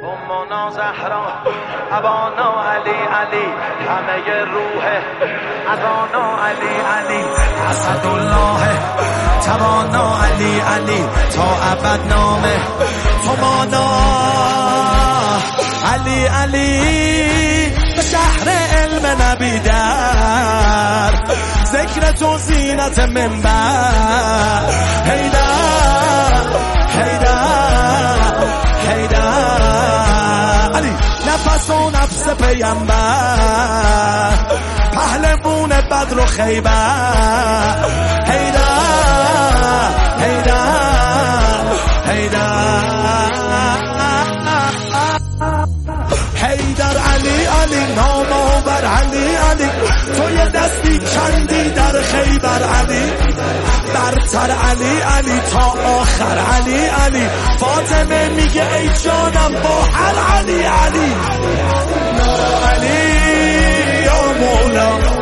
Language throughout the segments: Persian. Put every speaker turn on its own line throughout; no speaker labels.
امنا زهرا ابانا علی علی همه روح ابانا علی علی اسدالله توانا علی علی تا ابد نامه تمانا علی علی به شهر علم نبی در ذکر تو زینت منبر حیدر حیدر حیدر علی نفس و نفس پیامبر پهلوون بدر و خیبر حیدر حیدر حیدر حیدر علی علی نامآور علی علی تو یه دستی کندی در خیبر علی برتر علی علی تا آخر علی علی فاطمه میگه ای جانم با هر علی علی یا علی یا مولا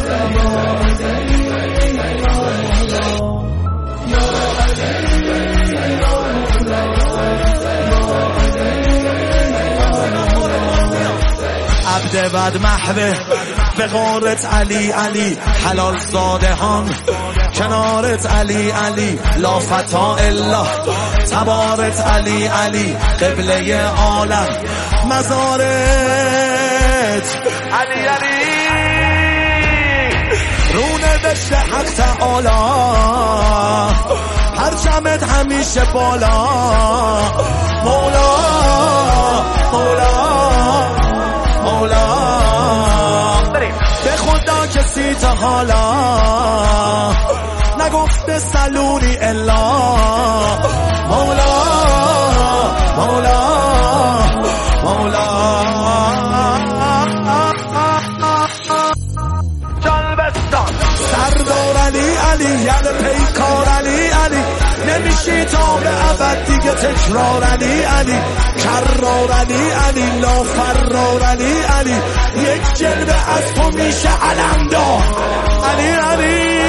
عبد بد محوه به غارت علی علی حلال زاده هان کنارت علی علی لا فتا الا تبارت علی علی قبله عالم مزارت علی علی رونه بشت حق تعالی پرچمت همیشه بالا مولا مولا مولا به خدا کسی تا حالا نگفته سلونی الا مولا مولا مولا جلبستان سردار علی علی یل پیکار علی علی نمیشی تا به ابد دیگه تکرار علی علی کرار علی علی لا فرار علی علی یک جلوه از تو میشه علمدار علی علی